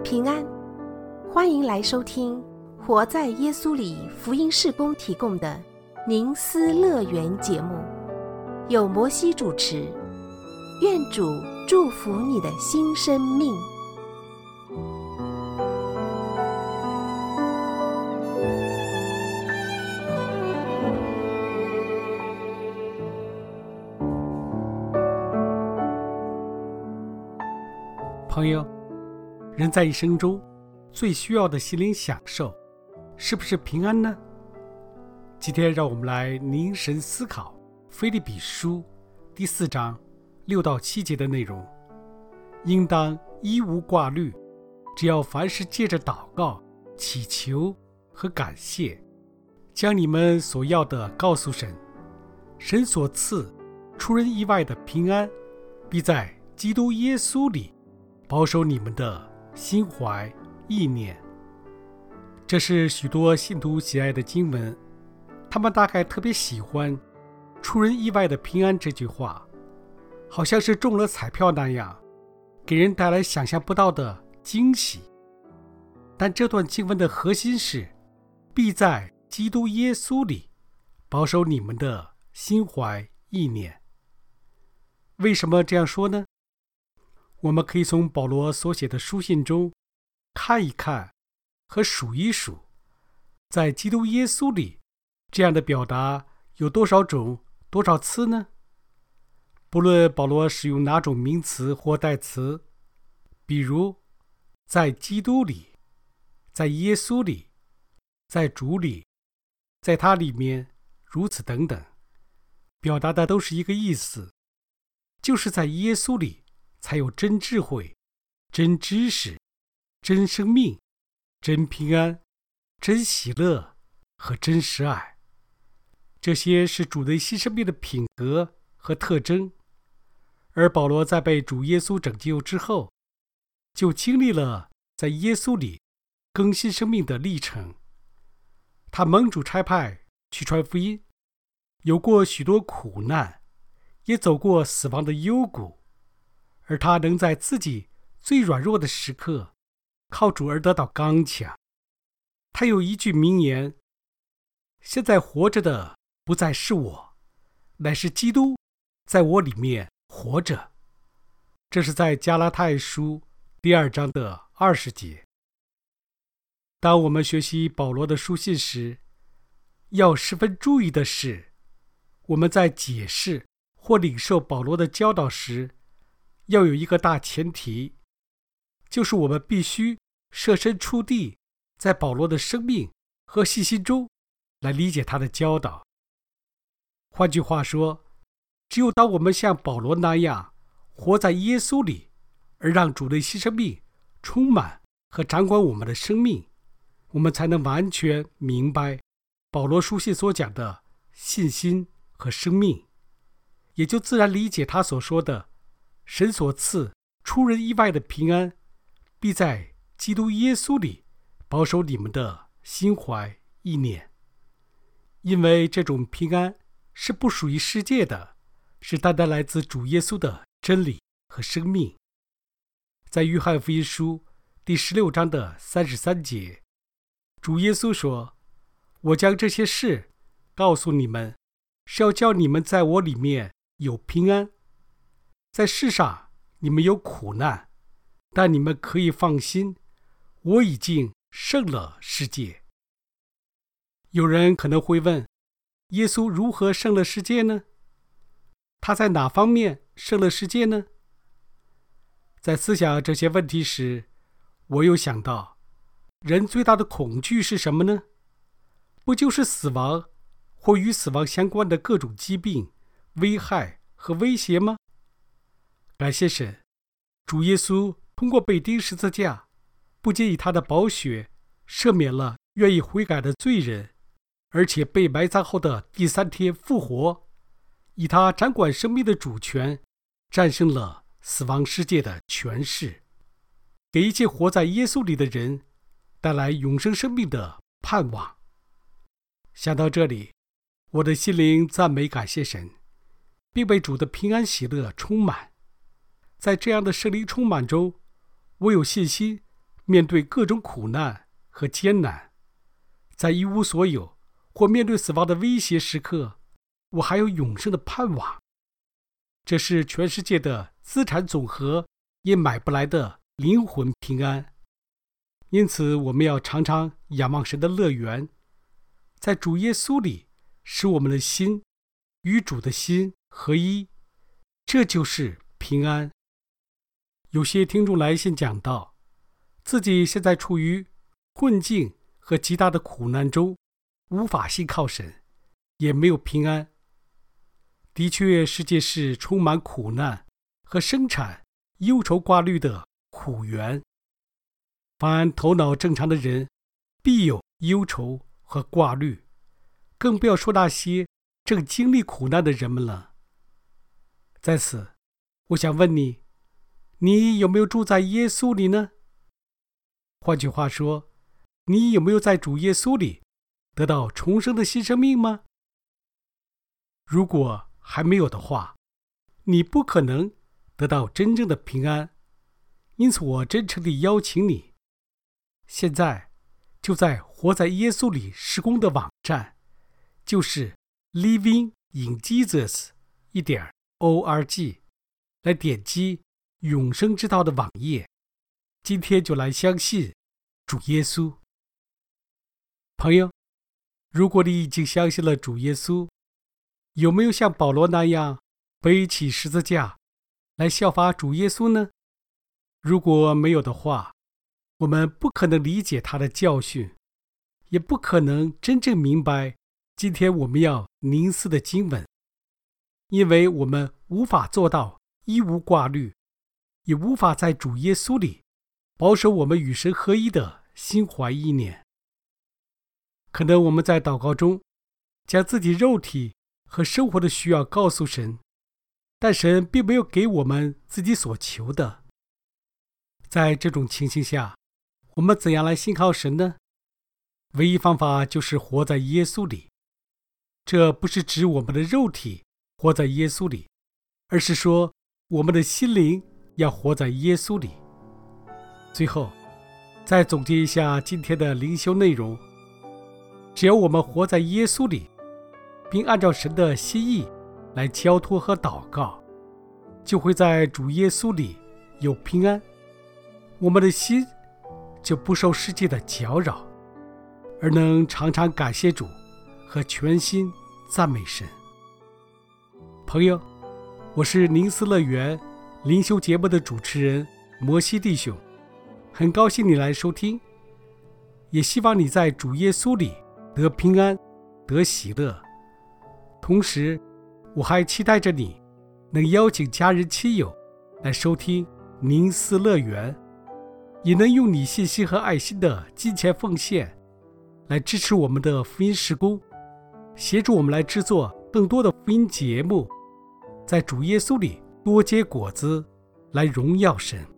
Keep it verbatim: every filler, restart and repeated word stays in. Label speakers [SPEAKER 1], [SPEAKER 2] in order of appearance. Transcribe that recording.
[SPEAKER 1] 平安，欢迎来收听活在耶稣里福音事工提供的宁思乐园节目，由摩西主持。愿主祝福你的新生命。
[SPEAKER 2] 朋友，人在一生中最需要的心灵享受，是不是平安呢？今天让我们来凝神思考腓立比书第四章六到七节的内容。应当一无挂虑，只要凡事借着祷告、祈求和感谢，将你们所要的告诉神。神所赐出人意外的平安，必在基督耶稣里保守你们的心怀意念。这是许多信徒喜爱的经文，他们大概特别喜欢出人意外的平安这句话，好像是中了彩票那样，给人带来想象不到的惊喜。但这段经文的核心是必在基督耶稣里保守你们的心怀意念。为什么这样说呢？我们可以从保罗所写的书信中看一看和数一数，在基督耶稣里这样的表达有多少种、多少次呢？不论保罗使用哪种名词或代词，比如在基督里、在耶稣里、在主里、在他里面，如此等等，表达的都是一个意思，就是在耶稣里才有真智慧、真知识、真生命、真平安、真喜乐和真实爱。这些是主的新生命的品格和特征。而保罗在被主耶稣拯救之后，就经历了在耶稣里更新生命的历程。他蒙主差派去传福音，有过许多苦难，也走过死亡的幽谷，而他能在自己最软弱的时刻靠主而得到刚强。他有一句名言：现在活着的不再是我，乃是基督在我里面活着。这是在加拉太书第二章的二十节。当我们学习保罗的书信时，要十分注意的是，我们在解释或领受保罗的教导时，要有一个大前提，就是我们必须设身处地，在保罗的生命和信心中来理解他的教导。换句话说，只有当我们像保罗那样活在耶稣里，而让主的新生命充满和掌管我们的生命，我们才能完全明白保罗书信所讲的信心和生命，也就自然理解他所说的神所赐出人意外的平安，必在基督耶稣里保守你们的心怀意念。因为这种平安是不属于世界的，是单单来自主耶稣的真理和生命。在约翰福音书第十六章的三十三节，主耶稣说：我将这些事告诉你们，是要叫你们在我里面有平安。在世上你们有苦难，但你们可以放心，我已经胜了世界。有人可能会问，耶稣如何胜了世界呢？他在哪方面胜了世界呢？在思想这些问题时，我又想到，人最大的恐惧是什么呢？不就是死亡或与死亡相关的各种疾病、危害和威胁吗？感谢神，主耶稣通过被钉十字架，不仅以他的宝血赦免了愿意悔改的罪人，而且被埋葬后的第三天复活，以他掌管生命的主权，战胜了死亡世界的权势，给一切活在耶稣里的人带来永生生命的盼望。想到这里，我的心灵赞美感谢神，并被主的平安喜乐充满。在这样的圣灵充满中，我有信心面对各种苦难和艰难，在一无所有或面对死亡的威胁时刻，我还有永生的盼望。这是全世界的资产总和也买不来的灵魂平安。因此，我们要常常仰望神的乐园，在主耶稣里使我们的心与主的心合一，这就是平安。有些听众来信讲到，自己现在处于困境和极大的苦难中，无法信靠神，也没有平安。的确，世界是充满苦难和生产忧愁挂虑的苦园。凡头脑正常的人，必有忧愁和挂虑，更不要说那些正经历苦难的人们了。在此，我想问你，你有没有住在耶稣里呢？换句话说，你有没有在主耶稣里得到重生的新生命吗？如果还没有的话，你不可能得到真正的平安。因此，我真诚地邀请你，现在就在活在耶稣里事工的网站，就是 living in jesus 点 org 来点击永生之道的网页，今天就来相信主耶稣。朋友，如果你已经相信了主耶稣，有没有像保罗那样背起十字架来效法主耶稣呢？如果没有的话，我们不可能理解他的教训，也不可能真正明白今天我们要凝思的经文，因为我们无法做到一无挂虑，也无法在主耶稣里保守我们与神合一的心怀意念。可能我们在祷告中将自己肉体和生活的需要告诉神，但神并没有给我们自己所求的。在这种情形下，我们怎样来信靠神呢？唯一方法就是活在耶稣里。这不是指我们的肉体活在耶稣里，而是说我们的心灵要活在耶稣里。最后，再总结一下今天的灵修内容。只要我们活在耶稣里，并按照神的心意来交托和祷告，就会在主耶稣里有平安。我们的心就不受世界的搅扰，而能常常感谢主和全心赞美神。朋友，我是宁思乐园灵修节目的主持人摩西弟兄，很高兴你来收听，也希望你在主耶稣里得平安，得喜乐。同时，我还期待着你能邀请家人亲友来收听宁思乐园，也能用你信心和爱心的金钱奉献来支持我们的福音事工，协助我们来制作更多的福音节目，在主耶稣里多结果子，来荣耀神。